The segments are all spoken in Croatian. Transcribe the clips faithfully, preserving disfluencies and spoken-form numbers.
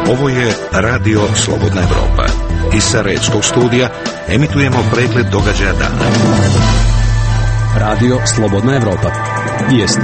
Ovo je Radio Slobodna Evropa. Iz Sarajevskog studija emitujemo pregled događaja dana. Radio Slobodna Evropa. Vijesti.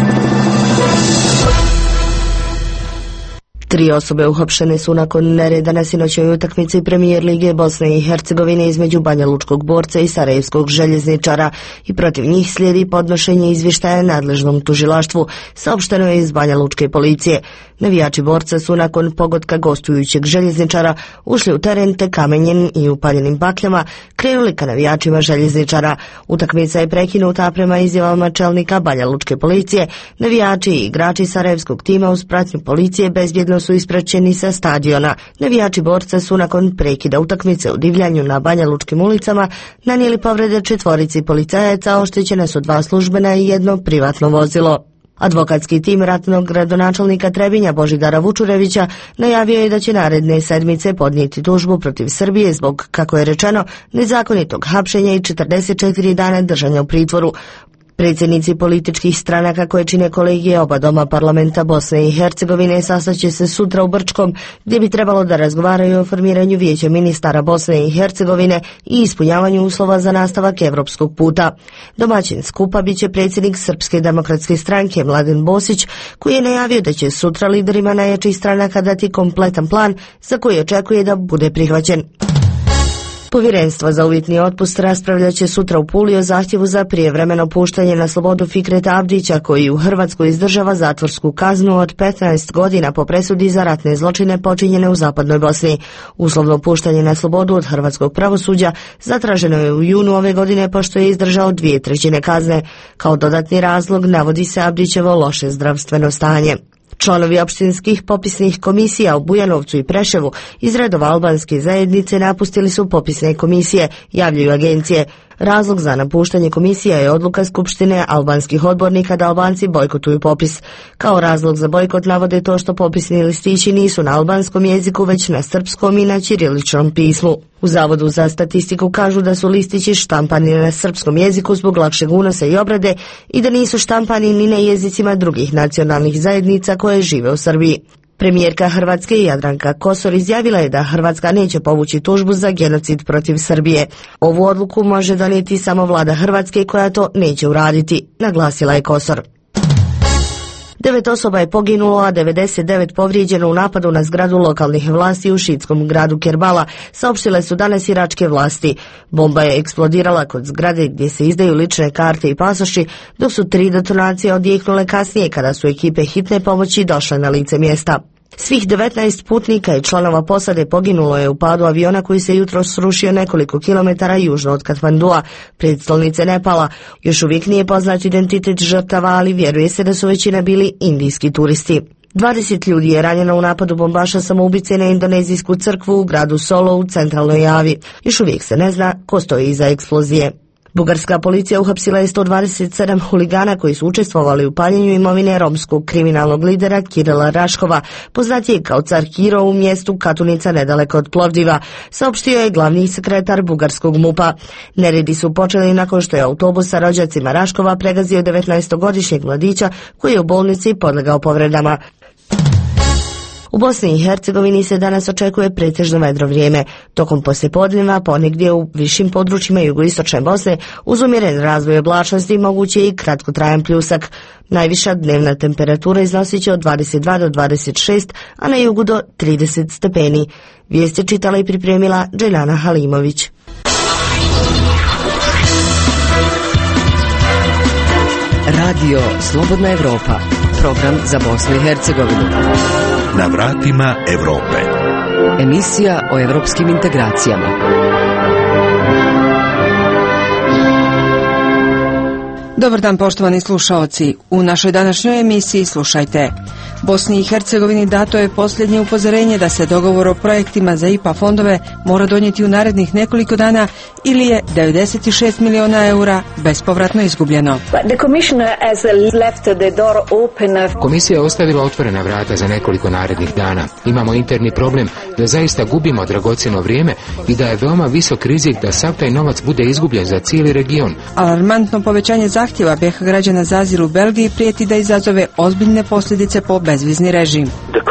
Tri osobe uhapšene su nakon nereda na sinoćnoj utakmici Premijer Lige Bosne i Hercegovine između banjalučkog borca i sarajevskog željezničara i protiv njih slijedi podnošenje izvještaja nadležnom tužilaštvu, saopšteno je iz banjalučke policije. Navijači borca su nakon pogotka gostujućeg željezničara ušli u teren te kamenjem i upaljenim bakljama krenuli ka navijačima željezničara. Utakmica je prekinuta prema izjavama čelnika banjalučke policije. Navijači i igrači sarajevskog tima uz pratnju policije bezbjedno su ispraćeni sa stadiona. Navijači borca su nakon prekida utakmice u divljanju na banjalučkim ulicama nanijeli povrede četvorici policajaca, oštećene su dva službena i jedno privatno vozilo. Advokatski tim ratnog gradonačelnika Trebinja Božidara Vučurevića najavio je da će naredne sedmice podnijeti tužbu protiv Srbije zbog, kako je rečeno, nezakonitog hapšenja i četrdeset četiri dana držanja u pritvoru. Predsjednici političkih stranaka koje čine kolegije oba doma parlamenta Bosne i Hercegovine sastaće se sutra u Brčkom, gdje bi trebalo da razgovaraju o formiranju vijeća ministara Bosne i Hercegovine i ispunjavanju uslova za nastavak evropskog puta. Domaćin skupa biće predsjednik Srpske demokratske stranke Mladen Bosić, koji je najavio da će sutra liderima najjačih stranaka dati kompletan plan za koji očekuje da bude prihvaćen. Povjerenstvo za uvjetni otpust raspravljat će sutra u Puli o zahtjevu za prijevremeno puštanje na slobodu Fikreta Abdića, koji u Hrvatskoj izdržava zatvorsku kaznu od petnaest godina po presudi za ratne zločine počinjene u zapadnoj Bosni. Uslovno puštanje na slobodu od hrvatskog pravosuđa zatraženo je u junu ove godine pošto je izdržao dvije trećine kazne. Kao dodatni razlog navodi se Abdićevo loše zdravstveno stanje. Članovi opštinskih popisnih komisija u Bujanovcu i Preševu iz redova albanske zajednice napustili su popisne komisije, javljaju agencije. Razlog za napuštanje komisija je odluka Skupštine albanskih odbornika da Albanci bojkotuju popis. Kao razlog za bojkot navode to što popisni listići nisu na albanskom jeziku, već na srpskom i na ćiriličnom pismu. U Zavodu za statistiku kažu da su listići štampani na srpskom jeziku zbog lakšeg unosa i obrade i da nisu štampani ni na jezicima drugih nacionalnih zajednica koje žive u Srbiji. Premijerka Hrvatske Jadranka Kosor izjavila je da Hrvatska neće povući tužbu za genocid protiv Srbije. Ovu odluku može donijeti samo vlada Hrvatske koja to neće uraditi, naglasila je Kosor. Devet osoba je poginulo, a devedeset devet povrijeđeno u napadu na zgradu lokalnih vlasti u šiitskom gradu Kerbala, saopštile su danas iračke vlasti. Bomba je eksplodirala kod zgrade gdje se izdaju lične karte i pasoši, dok su tri detonacije odjeknule kasnije kada su ekipe hitne pomoći došle na lice mjesta. Svih devetnaest putnika i članova posade poginulo je u padu aviona koji se jutros srušio nekoliko kilometara južno od Katmandua, predstolnice Nepala. Još uvijek nije poznat identitet žrtava, ali vjeruje se da su većina bili indijski turisti. dvadeset ljudi je ranjeno u napadu bombaša samoubice na indonezijsku crkvu u gradu Solo u centralnoj Javi. Još uvijek se ne zna ko stoji iza eksplozije. Bugarska policija uhapsila je sto dvadeset sedam huligana koji su učestvovali u paljenju imovine romskog kriminalnog lidera Kirila Raškova, poznatijeg kao car Kiro, u mjestu Katunica nedaleko od Plovdiva, saopštio je glavni sekretar bugarskog MUP-a. Neredi su počeli nakon što je autobus sa rođacima Raškova pregazio devetnaestogodišnjeg mladića koji je u bolnici podlegao povredama. U Bosni i Hercegovini se danas očekuje pretežno vedro vrijeme. Tokom poslijepodneva ponegdje u višim područjima jugoistočne Bosne uz umjeren razvoj oblačnosti moguće je i kratkotrajan pljusak. Najviša dnevna temperatura iznosit će od dvadeset dva do dvadeset šest, a na jugu do trideset stepeni. Vijest je čitala i pripremila Dželjana Halimović. Radio Slobodna Evropa, program za Bosnu i Hercegovinu. Na vratima Evrope. Emisija o evropskim integracijama. Dobar dan, poštovani slušaoci. U našoj današnjoj emisiji slušajte. Bosni i Hercegovini dato je posljednje upozorenje da se dogovor o projektima za I P A fondove mora donijeti u narednih nekoliko dana ili je devedeset šest miliona eura bespovratno izgubljeno. Komisija je ostavila otvorena vrata za nekoliko narednih dana. Imamo interni problem da zaista gubimo dragocjeno vrijeme i da je veoma visok rizik da sav taj novac bude izgubljen za cijeli region. Alarmantno povećanje zahtjeva zahtjeva be ha građana za azil u Belgiji prijeti da izazove ozbiljne posljedice po bezvizni režim.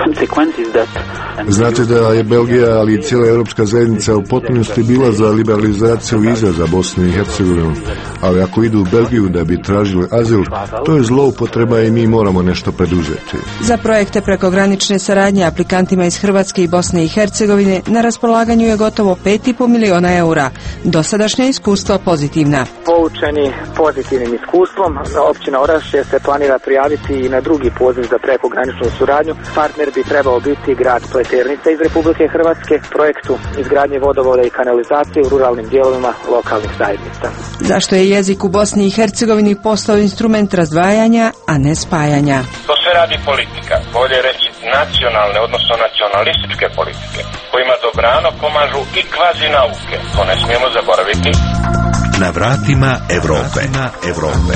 Znate da je Belgija, ali i cijela europska zajednica u potpunosti bila za liberalizaciju viza za Bosnu i Hercegovinu, ali ako idu u Belgiju da bi tražili azil, to je zloupotreba i mi moramo nešto preduzeti. Za projekte prekogranične saradnje aplikantima iz Hrvatske i Bosne i Hercegovine na raspolaganju je gotovo pet i pol miliona eura. Dosadašnja iskustva pozitivna. Poučeni pozitivnim iskustvom, općina Orašje se planira prijaviti i na drugi poziv za prekograničnu suradnju. Partner bi trebao biti grad Pleternica iz Republike Hrvatske, projektu izgradnje vodovoda i kanalizacije u ruralnim dijelovima lokalnih zajednica. Zašto je jezik u Bosni i Hercegovini postao instrument razdvajanja, a ne spajanja? To sve radi politika, bolje reći nacionalne, odnosno nacionalističke politike, kojima dobrano pomažu i kvazi nauke. To ne smijemo zaboraviti. Na vratima Europe. Europe.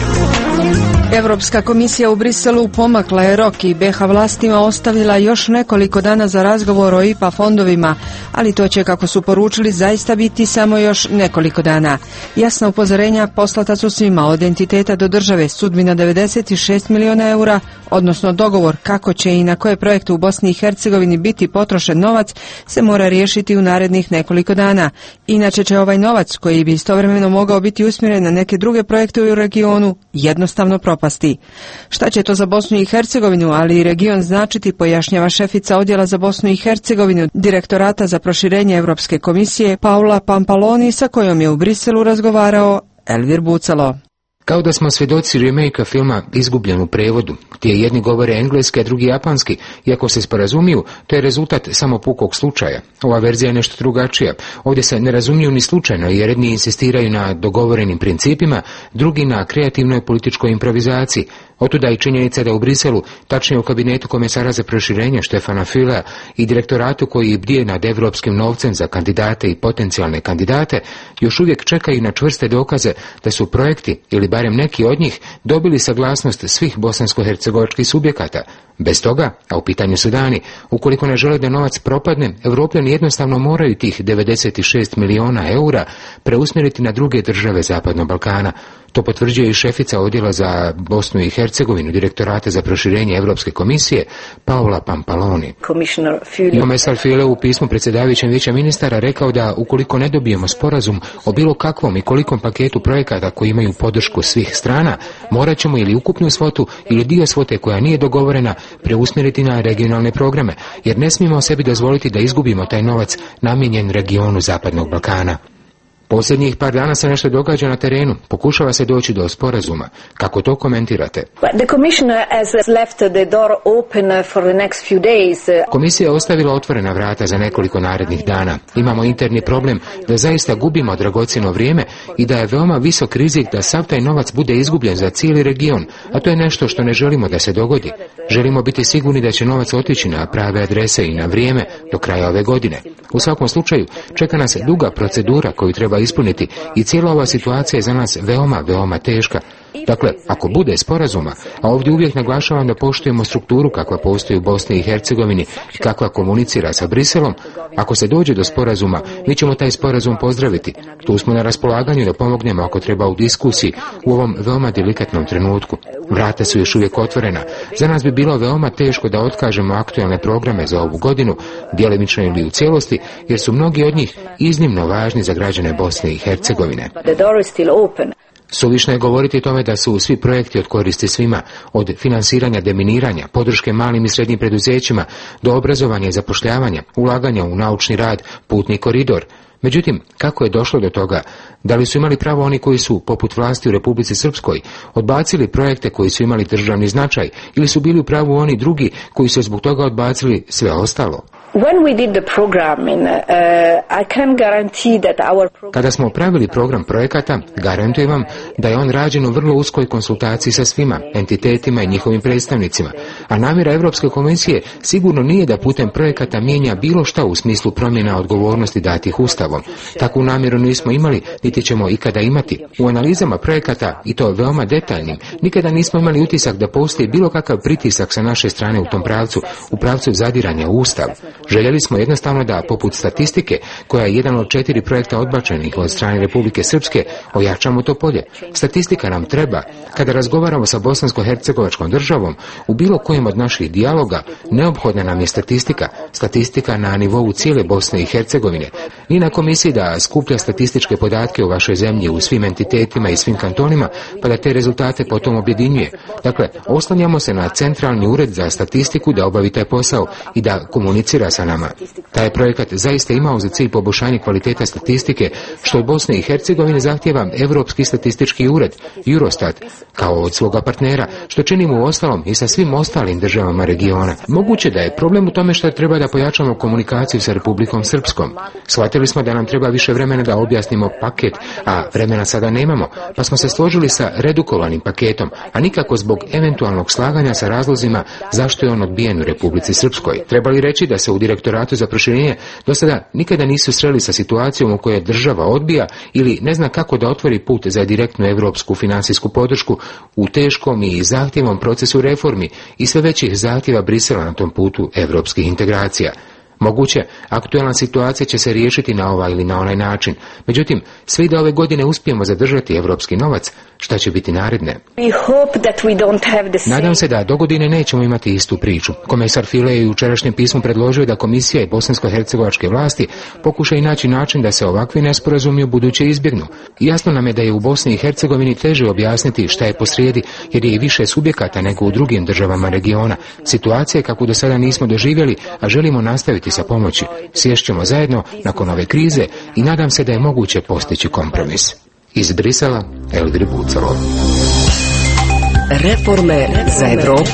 Europska komisija u Briselu pomakla je rok i be ha vlastima ostavila još nekoliko dana za razgovor o I P A fondovima, ali to će, kako su poručili, zaista biti samo još nekoliko dana. Jasna upozorenja poslata su svima, od entiteta do države, sudbina devedeset šest miliona eura, odnosno dogovor kako će i na koje projekte u Bosni i Hercegovini biti potrošen novac, se mora riješiti u narednih nekoliko dana. Inače će ovaj novac, koji bi istovremeno mogao biti usmjeren na neke druge projekte u regionu, jednostavno propasti. Šta će to za Bosnu i Hercegovinu, ali i region značiti, pojašnjava šefica odjela za Bosnu i Hercegovinu Direktorata za proširenje Europske komisije Paula Pampaloni, sa kojom je u Briselu razgovarao Elvir Bucalo. Kao da smo svjedoci remake filma Izgubljen u prevodu, gdje jedni govore engleski, a drugi japanski, iako se sporazumiju, to je rezultat samo pukog slučaja. Ova verzija je nešto drugačija. Ovdje se ne razumiju ni slučajno, jer jedni insistiraju na dogovorenim principima, drugi na kreativnoj političkoj improvizaciji. Otuda i činjenica da u Briselu, tačnije u kabinetu komesara za proširenje Štefana Fülea i direktoratu koji bdije nad evropskim novcem za kandidate i potencijalne kandidate, još uvijek čekaju na čvrste dokaze da su projekti, ili barem neki od njih, dobili saglasnost svih bosansko-hercegovačkih subjekata. Bez toga, a u pitanju su dani, ukoliko ne žele da novac propadne, Evropljani jednostavno moraju tih devedeset šest miliona eura preusmjeriti na druge države Zapadnog Balkana. To potvrđuje i šefica odjela za Bosnu i Hercegovinu Direktorata za proširenje Europske komisije Paula Pampaloni. Komesar Füle u pismu predsjedavajućem vijeća ministara rekao da ukoliko ne dobijemo sporazum o bilo kakvom i kolikom paketu projekata koji imaju podršku svih strana, morat ćemo ili ukupnu svotu ili dio svote koja nije dogovorena preusmjeriti na regionalne programe, jer ne smijemo sebi dozvoliti da izgubimo taj novac namijenjen regionu Zapadnog Balkana. Posljednjih par dana se nešto događa na terenu, pokušava se doći do sporazuma. Kako to komentirate? Komisija je ostavila otvorena vrata za nekoliko narednih dana. Imamo interni problem da zaista gubimo dragocjeno vrijeme i da je veoma visok rizik da sav taj novac bude izgubljen za cijeli region, a to je nešto što ne želimo da se dogodi. Želimo biti sigurni da će novac otići na prave adrese i na vrijeme do kraja ove godine. U svakom slučaju čeka nas duga procedura koju treba ispuniti i cijela ova situacija je za nas veoma, veoma teška. Dakle, ako bude sporazuma, a ovdje uvijek naglašavam da poštujemo strukturu kakva postoji u Bosni i Hercegovini i kakva komunicira sa Briselom, ako se dođe do sporazuma, mi ćemo taj sporazum pozdraviti. Tu smo na raspolaganju da pomognemo ako treba u diskusiji u ovom veoma delikatnom trenutku. Vrata su još uvijek otvorena. Za nas bi bilo veoma teško da otkažemo aktualne programe za ovu godinu, djelimično ili u cijelosti, jer su mnogi od njih iznimno važni za građane Bosne i Hercegovine. Suvišno je govoriti o tome da su svi projekti od koristi svima, od finansiranja deminiranja, podrške malim i srednjim preduzećima, do obrazovanja i zapošljavanja, ulaganja u naučni rad, putni koridor. Međutim, kako je došlo do toga? Da li su imali pravo oni koji su, poput vlasti u Republici Srpskoj, odbacili projekte koji su imali državni značaj, ili su bili u pravu oni drugi koji su zbog toga odbacili sve ostalo? Kada smo pravili program projekata, garantujem vam da je on rađen u vrlo uskoj konsultaciji sa svima, entitetima i njihovim predstavnicima, a namjera Europske komisije sigurno nije da putem projekata mijenja bilo šta u smislu promjena odgovornosti datih Ustavom. Takvu namjeru nismo imali, niti ćemo ikada imati. U analizama projekata, i to veoma detaljnim, nikada nismo imali utisak da postoji bilo kakav pritisak sa naše strane u tom pravcu, u pravcu zadiranja u Ustav. Željeli smo jednostavno da, poput statistike, koja je jedan od četiri projekta odbačenih od strane Republike Srpske, ojačamo to polje. Statistika nam treba. Kada razgovaramo sa bosansko-hercegovačkom državom, u bilo kojem od naših dijaloga, neophodna nam je statistika, statistika na nivou cijele Bosne i Hercegovine. I na komisiji da skuplja statističke podatke u vašoj zemlji u svim entitetima i svim kantonima, pa da te rezultate potom objedinjuje. Dakle, oslanjamo se na centralni ured za statistiku da obavi taj posao i da komunicira sa nama. Taj projekat zaista imao za cilj poboljšanje kvaliteta statistike, što od Bosne i Hercegovine zahtijeva Europski statistički ured, Eurostat, kao od svoga partnera, što činimo u ostalom i sa svim ostalim državama regiona. Moguće da je problem u tome što treba da pojačamo komunikaciju sa Republikom Srpskom. Shvatili smo da nam treba više vremena da objasnimo paket, a vremena sada nemamo, pa smo se složili sa redukovanim paketom, a nikako zbog eventualnog slaganja sa razlozima zašto je on odbijen u Republici Srpskoj. Trebali reći da se u Direktoratu za proširenje do sada nikada nisu sreli sa situacijom u kojoj država odbija ili ne zna kako da otvori put za direktnu europsku finansijsku podršku u teškom i zahtjevom procesu reformi i sve većih zahtjeva Brisela na tom putu europskih integracija. Moguće, aktualna situacija će se riješiti na ovaj ili na onaj način. Međutim, svi da ove godine uspijemo zadržati evropski novac, šta će biti naredne? Nadam se da dogodine nećemo imati istu priču. Komesar File je u jučerašnjem pismu predložio da komisija i bosansko-hercegovačke vlasti pokušaju naći način da se ovakvi nesporazumi u buduće izbjegnu. Jasno nam je da je u Bosni i Hercegovini teže objasniti šta je posrijedi, jer je i više subjekata nego u drugim državama regiona. Situacija je kako do sada nismo doživjeli, a želimo nastaviti sa pomoći. Sješćemo zajedno nakon ove krize i nadam se da je moguće postići kompromis. Iz Brisela, Elvir Bucalo. Reforme za Evropu.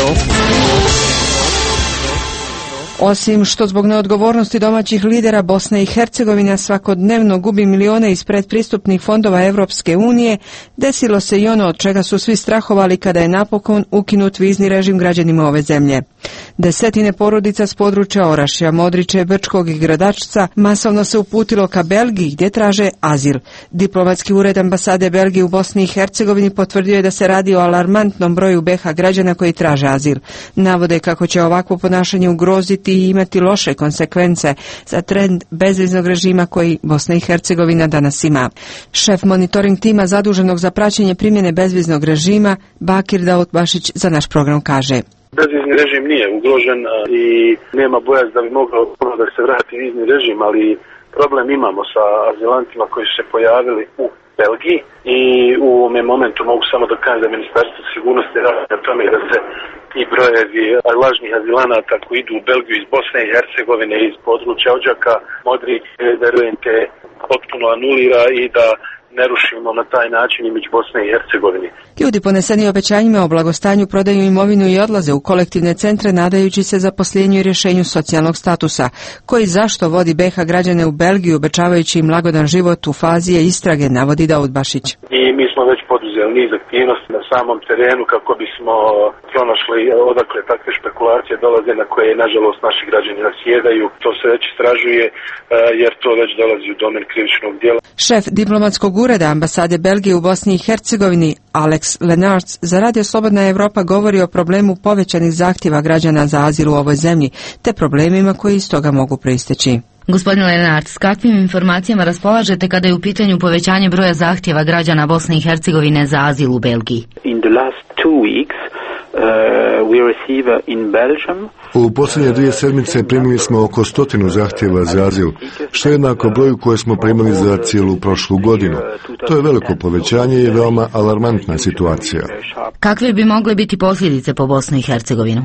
Osim što zbog neodgovornosti domaćih lidera Bosna i Hercegovina svakodnevno gubi milijone iz predpristupnih fondova Evropske unije, desilo se i ono od čega su svi strahovali kada je napokon ukinut vizni režim građanima ove zemlje. Desetine porodica s područja Orašja, Modriče, Brčkog i Gradačca masovno se uputilo ka Belgiji gdje traže azil. Diplomatski ured ambasade Belgije u Bosni i Hercegovini potvrdio je da se radi o alarmantnom broju B H građana koji traže azil. Navode kako će ovakvo ponašanje ugroziti i imati loše konsekvence za trend bezviznog režima koji Bosna i Hercegovina danas ima. Šef monitoring tima zaduženog za praćenje primjene bezviznog režima, Bakir Davutbašić, za naš program kaže: Bezvizni režim nije ugrožen i nema bojaz da bi mogao da se vrati vizni režim, ali problem imamo sa azilantima koji su se pojavili u Belgiji i u ovome momentu mogu samo da kažem da Ministarstvo sigurnosti radi na tome da se i brojevi lažnih azilanata koji idu u Belgiju iz Bosne i Hercegovine, iz područja Odžaka, Modri, da R N T potpuno anulira i da ne rušimo na taj način imidž Bosne i Hercegovine. Ljudi poneseni obećanjima o blagostanju prodaju imovinu i odlaze u kolektivne centre nadajući se zaposlenju i rješenju socijalnog statusa, koji zašto vodi B H građane u Belgiju obećavajući im lagodan život u fazi je istrage, navodi Davutbašić. I mi smo već poduzeli niz aktivnosti na samom terenu kako bismo pronašli odakle takve špekulacije dolaze na koje nažalost naši građani nasjedaju. To se već istražuje jer to već dolazi u domen krivičnog djela. Šef diplomatskog ureda ambasade Belgije u Bosni i Hercegovini Alex Lenarts za Radio Slobodna Evropa govori o problemu povećanih zahtjeva građana za azil u ovoj zemlji te problemima koji iz toga mogu proisteći. Gospodine Lenarts, s kakvim informacijama raspolažete kada je u pitanju povećanje broja zahtjeva građana Bosne i Hercegovine za azil u Belgiji? In the last two weeks, uh, we receive in Belgium U posljednje dvije sedmice primili smo oko stotinu zahtjeva za azil, što je jednako broju koje smo primili za cijelu prošlu godinu. To je veliko povećanje i veoma alarmantna situacija. Kakve bi mogle biti posljedice po Bosnu i Hercegovinu?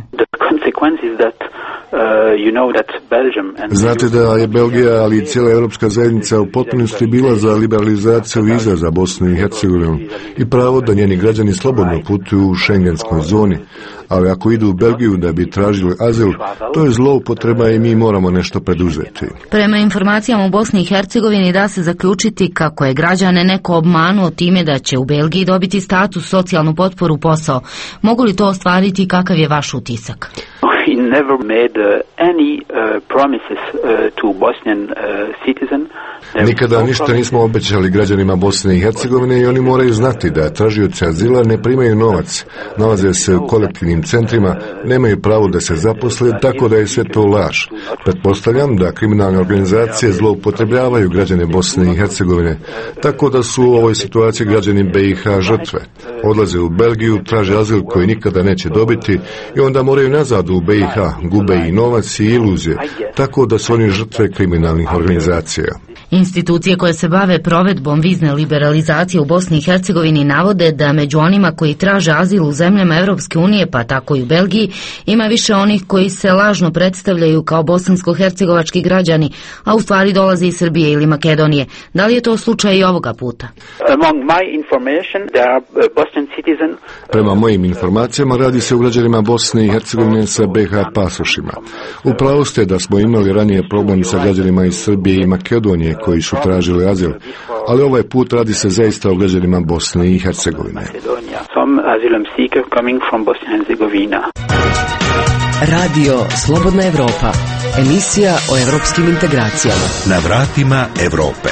Znate da je Belgija, ali i cijela europska zajednica u potpunosti bila za liberalizaciju viza za Bosnu i Hercegovinu i pravo da njeni građani slobodno putuju u šengenskoj zoni. Ali ako idu u Belgiju da bi tražili azil, to je zloupotreba i mi moramo nešto preduzeti. Prema informacijama u Bosni i Hercegovini da se zaključiti kako je građane neko obmanuo time da će u Belgiji dobiti status, socijalnu potporu, posao. Mogu li to ostvariti i kakav je vaš utisak? he never made uh, any uh, promises uh, to Bosnian uh, citizen. Nikada ništa nismo obećali građanima Bosne i Hercegovine i oni moraju znati da tražioci azila ne primaju novac, nalaze se u kolektivnim centrima, nemaju pravo da se zaposle, tako da je sve to laž. Pretpostavljam da kriminalne organizacije zloupotrebljavaju građane Bosne i Hercegovine, tako da su u ovoj situaciji građani B i H žrtve. Odlaze u Belgiju, traže azil koji nikada neće dobiti i onda moraju nazad u B i H, gube i novac i iluzije, tako da su oni žrtve kriminalnih organizacija. Institucije koje se bave provedbom vizne liberalizacije u Bosni i Hercegovini navode da među onima koji traže azil u zemljama Europske unije, pa tako i u Belgiji, ima više onih koji se lažno predstavljaju kao bosansko-hercegovački građani, a u stvari dolaze iz Srbije ili Makedonije. Da li je to slučaj i ovoga puta? Prema mojim informacijama radi se o građanima Bosne i Hercegovine sa B i H pasošima. Upravo ste da smo imali ranije problem sa građanima iz Srbije i Makedonije koji su tražili azil, ali ovaj put radi se zaista o građanima Bosne i Hercegovine. Radio Slobodna Evropa, emisija o evropskim integracijama. Na vratima Evrope.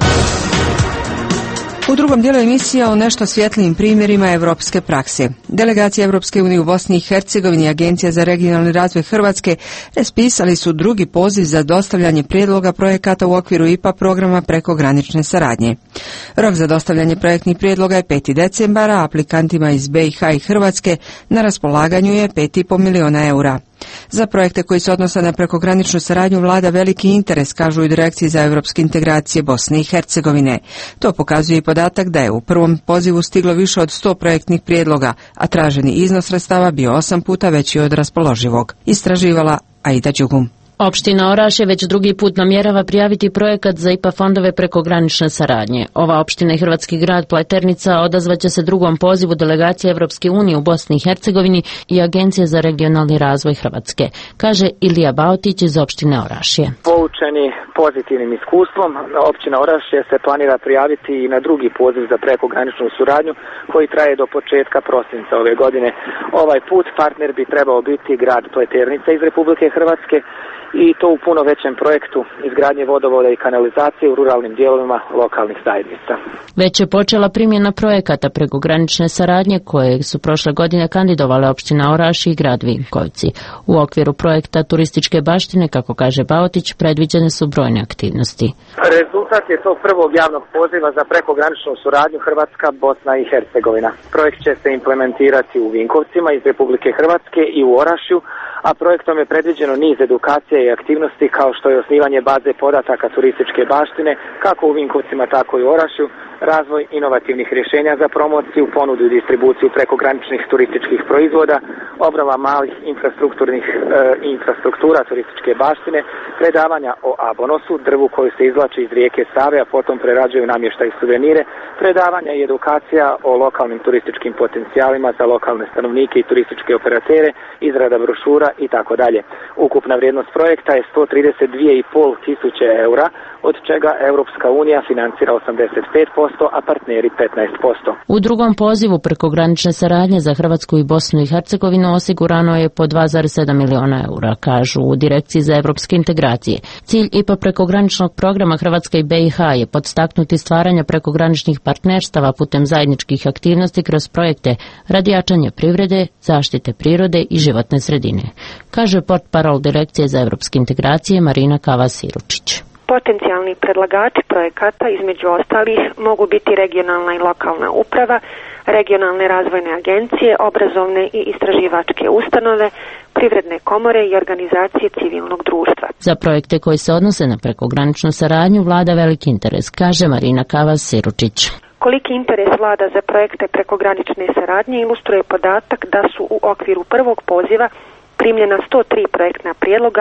U drugom dijelu emisija o nešto svjetlijim primjerima evropske prakse. Delegacija Evropske unije u Bosni i Hercegovini i Agencija za regionalni razvoj Hrvatske raspisali su drugi poziv za dostavljanje prijedloga projekata u okviru I P A programa prekogranične saradnje. Rok za dostavljanje projektnih prijedloga je peti decembar, a aplikantima iz B i H i Hrvatske na raspolaganju je pet i pol miliona eura. Za projekte koji se odnose na prekograničnu saradnju vlada veliki interes, kažu i Direkciji za evropske integracije Bosne i Hercegovine. To pokazuje i podatak da je u prvom pozivu stiglo više od sto projektnih prijedloga, a traženi iznos sredstava bio osam puta veći od raspoloživog. Istraživala Aida Đugum. Opština Orašje već drugi put namjerava prijaviti projekat za I P A fondove prekogranične saradnje. Ova opština i hrvatski grad Pleternica odazvaće se drugom pozivu delegacije Evropske unije u Bosni i Hercegovini i Agencije za regionalni razvoj Hrvatske, kaže Ilija Baotić iz opštine Orašje. Poučeni pozitivnim iskustvom, općina Orašje se planira prijaviti i na drugi poziv za prekograničnu suradnju koji traje do početka prosinca ove godine. Ovaj put partner bi trebao biti grad Pleternica iz Republike Hrvatske, i to u puno većem projektu izgradnje vodovoda i kanalizacije u ruralnim dijelovima lokalnih zajednica. Već je počela primjena projekata prekogranične saradnje koje su prošle godine kandidovale opština Oraš i grad Vinkovci. U okviru projekta turističke baštine, kako kaže Baotić, predviđene su brojne aktivnosti. Rezultat je to prvog javnog poziva za prekograničnu suradnju Hrvatska, Bosna i Hercegovina. Projekt će se implementirati u Vinkovcima iz Republike Hrvatske i u Orašju, a projektom je predviđeno niz edukacija i aktivnosti kao što je osnivanje baze podataka turističke baštine, kako u Vinkovcima, tako i u Orašju, razvoj inovativnih rješenja za promociju, ponudu i distribuciju prekograničnih turističkih proizvoda, obnova malih infrastrukturnih e, infrastruktura turističke baštine, predavanja o abonosu, drvu koju se izvlači iz rijeke Save, a potom prerađuju namještaj i suvenire, predavanja i edukacija o lokalnim turističkim potencijalima za lokalne stanovnike i turističke operatere, izrada brošura i tako dalje. Ukupna vrijednost projekta je sto trideset dvije i pol tisuće eura, od čega Europska unija financira osamdeset pet posto, a partneri petnaest posto. U drugom pozivu prekogranične saradnje za Hrvatsku i Bosnu i Hercegovinu osigurano je po dva zarez sedam miliona eura, kažu u Direkciji za evropske integracije. Cilj I P A prekograničnog programa Hrvatske i B i H je podstaknuti stvaranja prekograničnih partnerstava putem zajedničkih aktivnosti kroz projekte radi jačanja privrede, zaštite prirode i životne sredine, kaže portparol Direkcije za evropske integracije Marina Kava-Siručić. Potencijalni predlagači projekata između ostalih mogu biti regionalna i lokalna uprava, regionalne razvojne agencije, obrazovne i istraživačke ustanove, privredne komore i organizacije civilnog društva. Za projekte koji se odnose na prekograničnu saradnju vlada veliki interes, kaže Marina Kava-Siručić. Koliki interes vlada za projekte prekogranične saradnje ilustruje podatak da su u okviru prvog poziva primljena sto tri projektna prijedloga,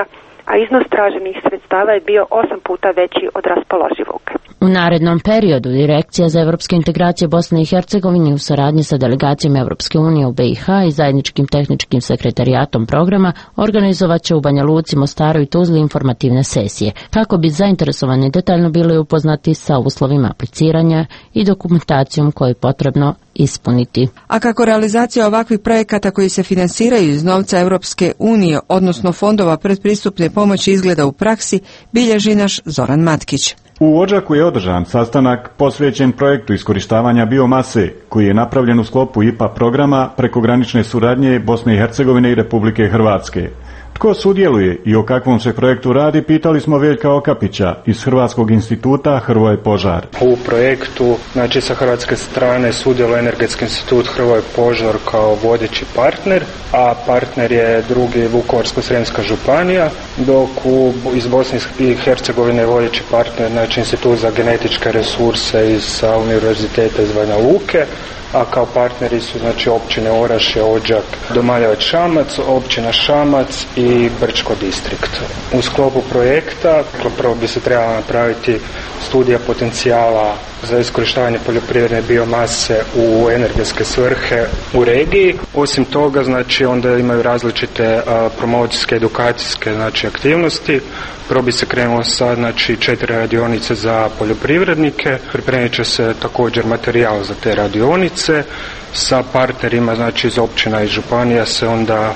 a iznos traženih sredstava je bio osam puta veći od raspoloživog. U narednom periodu Direkcija za evropske integracije Bosne i Hercegovine u saradnji sa delegacijom Evropske unije u B i H i zajedničkim tehničkim sekretarijatom programa organizovat će u Banja Luci, Mostaru i Tuzli informativne sesije, kako bi zainteresovani detaljno bili upoznati sa uslovima apliciranja i dokumentacijom koju je potrebno ispuniti. A kako realizacija ovakvih projekata koji se finansiraju iz novca Europske unije, odnosno fondova predpristupne pomoći, izgleda u praksi, bilježi naš Zoran Matkić. U Odžaku je održan sastanak posvećen projektu iskorištavanja biomase, koji je napravljen u sklopu I P A programa prekogranične suradnje Bosne i Hercegovine i Republike Hrvatske. Tko sudjeluje i o kakvom se projektu radi, pitali smo Veljka Okapića iz Hrvatskog instituta Hrvoje Požar. U projektu, znači sa hrvatske strane, sudjeluje Energetski institut Hrvoje Požar kao vodeći partner, a partner je drugi Vukovarsko-srijemska županija, dok u, iz Bosne i Hercegovine je vodeći partner, znači Institut za genetičke resurse iz Univerziteta iz Banja Luke, a kao partneri su znači općine Orašje, Odžak, Domaljevac, Šamac, općina Šamac i Brčko distrikt. U sklopu projekta prvo bi se trebala napraviti studija potencijala za iskorištavanje poljoprivredne biomase u energetske svrhe u regiji. Osim toga, znači onda imaju različite a, promocijske, edukacijske znači aktivnosti. Prvo bi se krenulo sa znači četiri radionice za poljoprivrednike. Pripremit će se također materijal za te radionice. Sa partnerima znači iz općina i županija se onda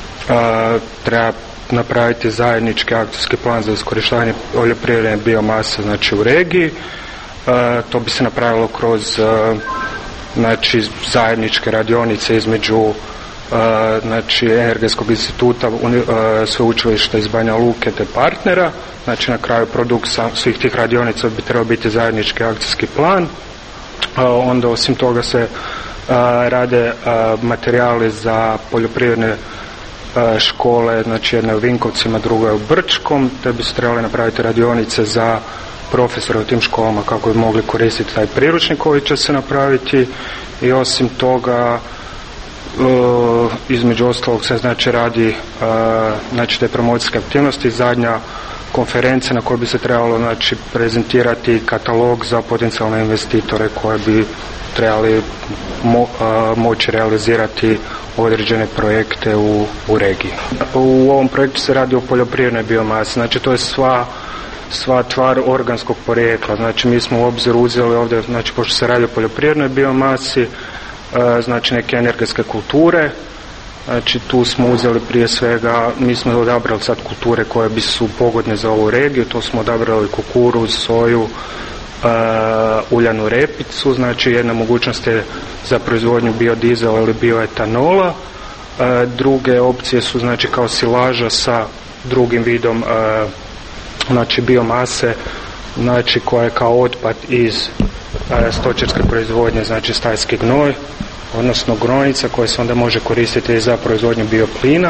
a, treba napraviti zajednički akcijski plan za iskorištavanje poljoprivredne biomase znači u regiji. E, to bi se napravilo kroz e, znači zajedničke radionice između e, znači Energetskog instituta e, sveučilišta iz Banja Luke te partnera. Znači na kraju produkt svih tih radionica bi trebao biti zajednički akcijski plan. E, onda osim toga se e, rade e, materijali za poljoprivredne škole, znači jedna je u Vinkovcima, druga je u Brčkom, te bi se trebali napraviti radionice za profesore u tim školama kako bi mogli koristiti taj priručnik koji će se napraviti. I osim toga uh, između ostalog se znači radi uh, znači te promocijske aktivnosti. Zadnja konferencija na kojoj bi se trebalo znači prezentirati katalog za potencijalne investitore koje bi trebali mo, uh, moći realizirati određene projekte u, u regiji. U ovom projektu se radi o poljoprivrednoj biomasi, znači to je sva sva tvar organskog porijekla. Znači mi smo u obzir uzeli ovdje, znači pošto se radi o poljoprivrednoj biomasi, e, znači neke energetske kulture, znači tu smo uzeli prije svega, mi smo odabrali sad kulture koje bi su pogodne za ovu regiju, to smo odabrali kukuruz, soju, e, uljanu repicu, znači jedna mogućnost je za proizvodnju biodizela ili bioetanola. E, druge opcije su znači kao silaža sa drugim vidom e, znači biomase, znači koja je kao otpad iz e, stočarske proizvodnje, znači stajski gnoj, odnosno gnojica koja se onda može koristiti za proizvodnju bioplina.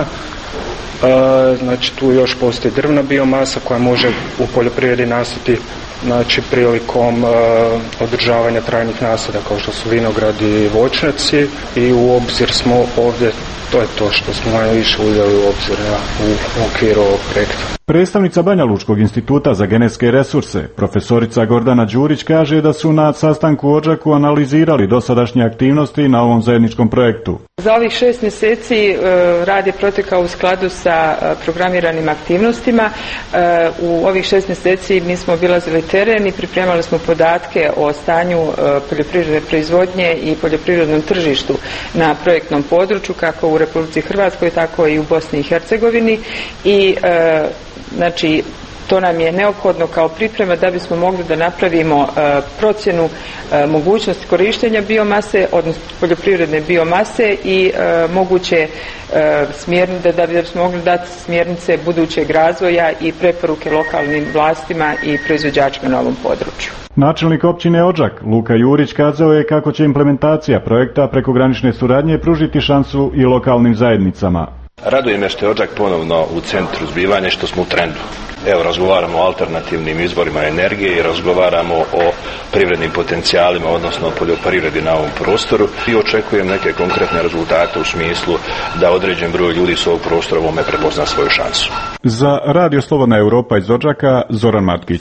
E, znači tu još postoji drvna biomasa koja može u poljoprivredi nastati znači prilikom e, održavanja trajnih nasada kao što su vinogradi i voćnjaci, i u obzir smo ovdje, to je to što smo manje više uzeli u obzir na, u, u okviru ovog projekta. Predstavnica Banja Lučkog instituta za genetske resurse, profesorica Gordana Đurić, kaže da su na sastanku u Odžaku analizirali dosadašnje aktivnosti na ovom zajedničkom projektu. Za ovih šest mjeseci e, rad je protekao u skladu sa e, programiranim aktivnostima. E, u ovih šest mjeseci mi smo obilazili teren i pripremali smo podatke o stanju e, poljoprivredne proizvodnje i poljoprivrednom tržištu na projektnom području, kako u Republici Hrvatskoj, tako i u Bosni i Hercegovini, i e, znači to nam je neophodno kao priprema da bismo mogli da napravimo uh, procjenu uh, mogućnosti korištenja biomase, odnosno poljoprivredne biomase i uh, moguće uh, smjernice, da bismo mogli dati smjernice budućeg razvoja i preporuke lokalnim vlastima i proizvođačima na ovom području. Načelnik općine Odžak, Luka Jurić, kazao je kako će implementacija projekta prekogranične suradnje pružiti šansu i lokalnim zajednicama. Raduje me što je Odžak ponovno u centru zbivanja, što smo u trendu. Evo, razgovaramo o alternativnim izvorima energije i razgovaramo o privrednim potencijalima, odnosno o poljoprivredi na ovom prostoru i očekujem neke konkretne rezultate u smislu da određen broj ljudi s ovog prostora ovome prepozna svoju šansu. Za Radio Slobodna Europa iz Odžaka, Zoran Matkić.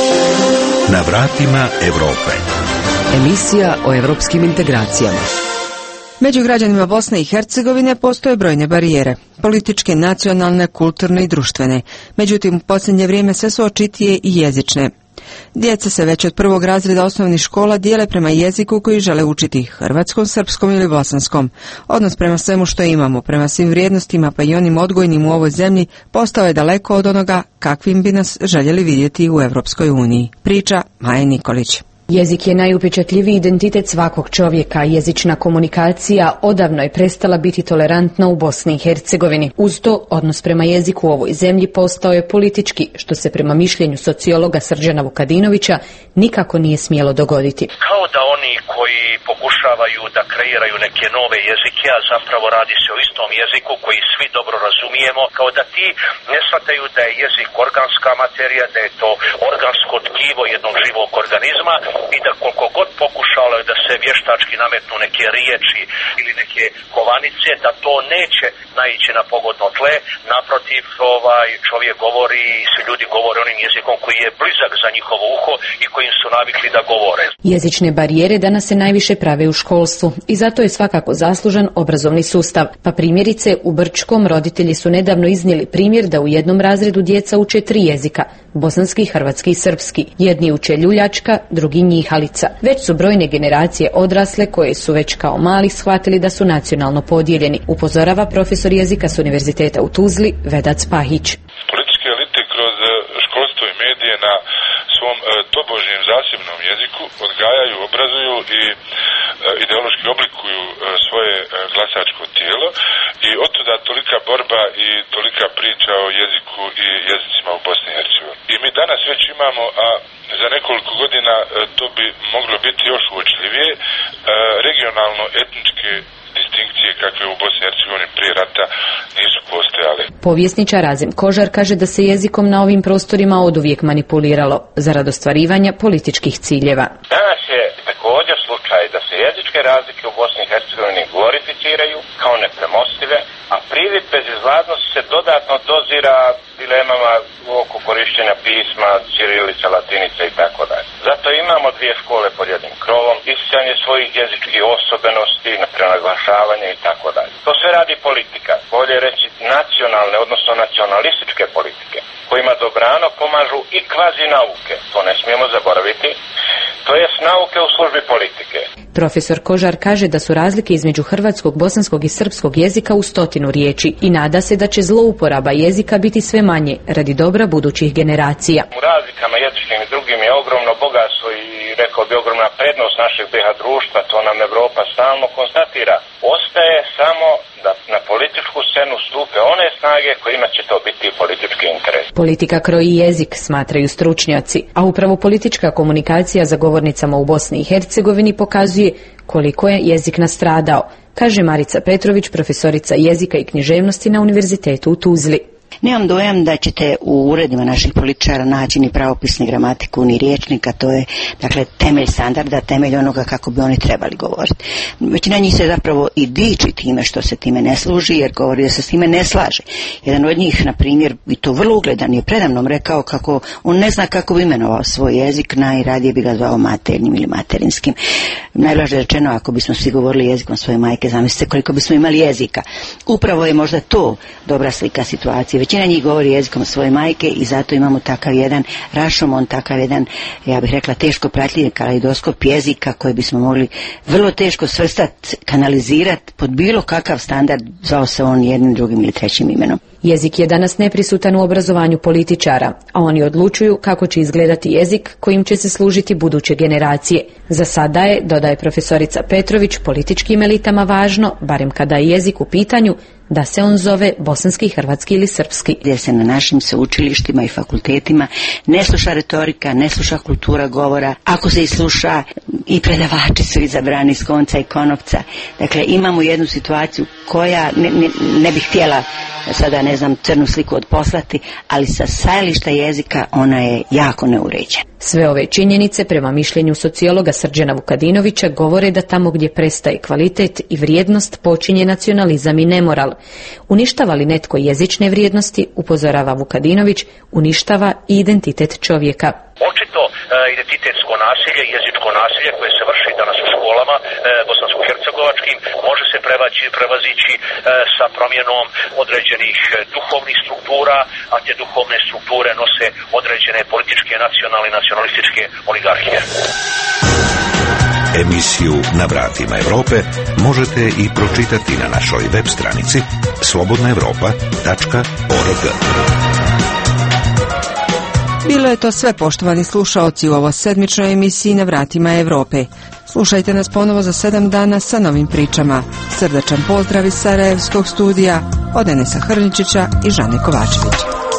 Na vratima Europe. Emisija o evropskim integracijama. Među građanima Bosne i Hercegovine postoje brojne barijere, političke, nacionalne, kulturne i društvene. Međutim, u posljednje vrijeme sve su očitije i jezične. Djeca se već od prvog razreda osnovnih škola dijele prema jeziku koji žele učiti hrvatskom, srpskom ili bosanskom. Odnos prema svemu što imamo, prema svim vrijednostima pa i onim odgojnim u ovoj zemlji postao je daleko od onoga kakvim bi nas željeli vidjeti u Europskoj uniji. Priča Maja Nikolić. Jezik je najupečatljiviji identitet svakog čovjeka. Jezična komunikacija odavno je prestala biti tolerantna u Bosni i Hercegovini. Uz to, odnos prema jeziku u ovoj zemlji postao je politički, što se prema mišljenju sociologa Srđana Vukadinovića nikako nije smjelo dogoditi. Kao da oni koji pokušavaju da kreiraju neke nove jezike, a zapravo radi se o istom jeziku koji svi dobro razumijemo, kao da ti ne shvataju da je jezik organska materija, da je to organsko tkivo jednog živog organizma, i da koliko god pokušalo je da se vještački nametnu neke riječi ili neke kovanice, da to neće naići na pogodno tle. Naprotiv, ovaj čovjek govori i svi ljudi govore onim jezikom koji je blizak za njihovo uho i kojim su navikli da govore. Jezične barijere danas se najviše prave u školstvu i zato je svakako zaslužan obrazovni sustav. Pa primjerice, u Brčkom roditelji su nedavno iznijeli primjer da u jednom razredu djeca uče tri jezika, bosanski, hrvatski i srpski. Jedni uče ljuljačka, drugi njihalica. Već su brojne generacije odrasle koje su već kao mali shvatili da su nacionalno podijeljeni, upozorava profesor jezika s Univerziteta u Tuzli Vedac Pahić. Političke elite kroz školstvo i medije na svom e, tobožnjem zasebnom jeziku odgajaju, obrazuju i e, ideološki oblikuju e, svoje e, glasačko tijelo i otuda tolika borba i tolika priča o jeziku i jezicima u Bosni i Hercegovini. I mi danas već imamo, a za nekoliko godina e, to bi moglo biti još uočljivije, e, regionalno-etničke distinkcije kakve u Bosni i Hercegovini prije rata nisu postojale. Povjesničar Razim Kožar kaže da se jezikom na ovim prostorima oduvijek manipuliralo zarad ostvarivanja političkih ciljeva. Danas je također slučaj da se jezičke razlike u Bosni i Hercegovini glorificiraju kao nepremostive, a privid bezizlaznosti se dodatno dozira dilemama oko korištenja pisma, ćirilica, latinica i tako dalje. Zato imamo dvije škole pod jednim krovom, isticanje svojih jezičkih osobenosti, prenaglašavanje i tako dalje. To sve radi politika, bolje reći nacionalne, odnosno nacionalističke politike, kojima dobrano pomažu i kvazi nauke, to ne smijemo zaboraviti, to jest nauke u službi politike. Profesor Kožar kaže da su razlike između hrvatskog, bosanskog i srpskog jezika u stotinu riječi i nada se da će zlouporaba jezika biti sve manje radi dobra budućih generacija. U razlikama jezičnim i drugim je ogromno bogatstvo i rekao bi ogromna prednost našeg B iH društva, to nam Evropa stalno konstatira. Ostaje samo da na političku scenu stupe one snage kojima će to biti politički interes. Politika kroji jezik, smatraju stručnjaci, a upravo politička komunikacija za govornicama u Bosni i Hercegovini pokazuje koliko je jezik nastradao, kaže Marica Petrović, profesorica jezika i književnosti na Univerzitetu u Tuzli. Nemam dojam da ćete u uredima naših političara naći ni pravopis, ni gramatiku, ni riječnika, to je dakle temelj standarda, temelj onoga kako bi oni trebali govoriti. Većina njih se zapravo i diči time što se time ne služi, jer govori da se s time ne slaže. Jedan od njih, na primjer, i to vrlo ugledan, je predamnom rekao kako on ne zna kako bi imenovao svoj jezik, najradije bi ga zvao maternjim ili materinskim. Najblaže rečeno, ako bismo svi govorili jezikom svoje majke, zamislite koliko bismo imali jezika. Upravo je možda to dobra slika situacije. Većina njih govori jezikom svoje majke i zato imamo takav jedan rašomon, takav jedan, ja bih rekla, teško pratljiv kaleidoskop jezika koji bismo mogli vrlo teško svrstati, kanalizirati pod bilo kakav standard, zvao se on jednim, drugim ili trećim imenom. Jezik je danas neprisutan u obrazovanju političara, a oni odlučuju kako će izgledati jezik kojim će se služiti buduće generacije. Za sada je, dodaje profesorica Petrović, političkim elitama važno, barem kada je jezik u pitanju, da se on zove bosanski, hrvatski ili srpski. Gdje se na našim sveučilištima i fakultetima ne sluša retorika, ne sluša kultura govora. Ako se i sluša, i predavači su izabrani s konca i konopca. Dakle, imamo jednu situaciju koja, ne, ne, ne bih htjela sada, ne znam, crnu sliku odposlati, ali sa stajališta jezika ona je jako neuređena. Sve ove činjenice, prema mišljenju sociologa Srđana Vukadinovića, govore da tamo gdje prestaje kvalitet i vrijednost, počinje nacionalizam i nemoral. Uništava li netko jezične vrijednosti, upozorava Vukadinović, uništava i identitet čovjeka. Očito e, identitetsko nasilje, jezičko nasilje koje se vrši danas u školama e, bosansko-hercegovačkim može se prevaći, prevazići e, sa promjenom određenih duhovnih struktura, a te duhovne strukture nose određene političke, nacionalne i nacionalističke oligarhije. Emisiju Na vratima Europe možete i pročitati na našoj web stranici slobodna europa tačka org. Bilo je to sve, poštovani slušaoci, u ovo sedmičnoj emisiji Na vratima Europe. Slušajte nas ponovo za sedam dana sa novim pričama. Srdačan pozdrav iz Sarajevskog studija od Enesa Hrničića i Žane Kovačevića.